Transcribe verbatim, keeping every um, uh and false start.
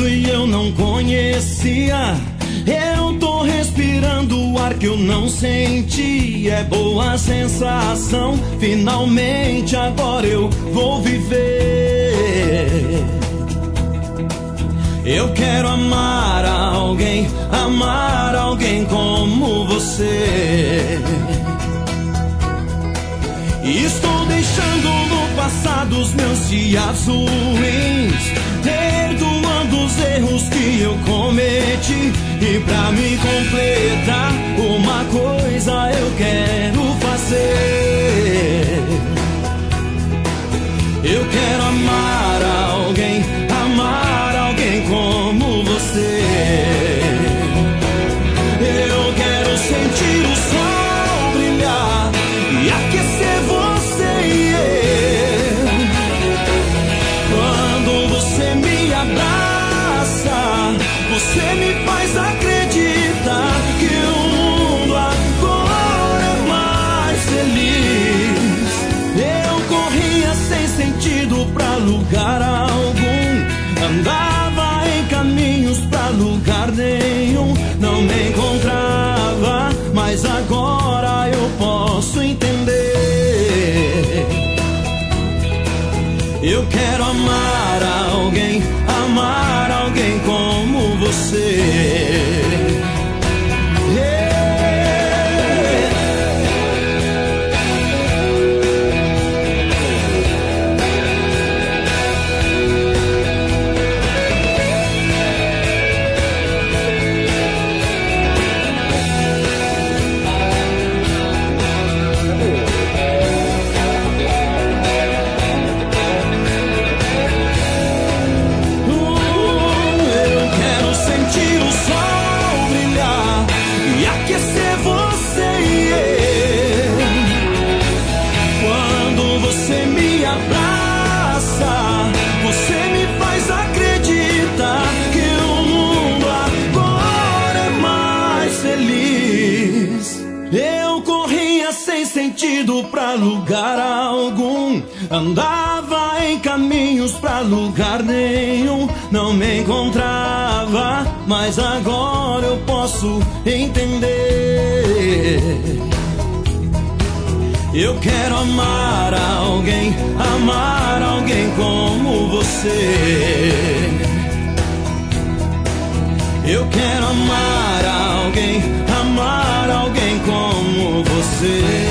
mundo e eu não conhecia. Eu tô respirando o ar que eu não senti. É boa sensação, finalmente agora eu vou viver. Eu quero amar alguém, amar alguém como você. E estou deixando no passado os meus dias ruins, perdoando os erros que eu cometi. E pra me completar, uma coisa eu quero fazer. Eu quero amar alguém, amar alguém como você. Eu quero sentir o sol brilhar e aquecer você e eu. Quando você me abraça, você me faz acreditar que o mundo agora é mais feliz. Eu corria sem sentido pra lugar algum, andava em caminhos pra lugar nenhum, não me encontrava, mas agora eu posso entender. Eu quero amar alguém, amar alguém como você. Pra lugar algum, andava em caminhos pra lugar nenhum, não me encontrava, mas agora eu posso entender. Eu quero amar alguém, amar alguém como você. Eu quero amar alguém, amar alguém como você.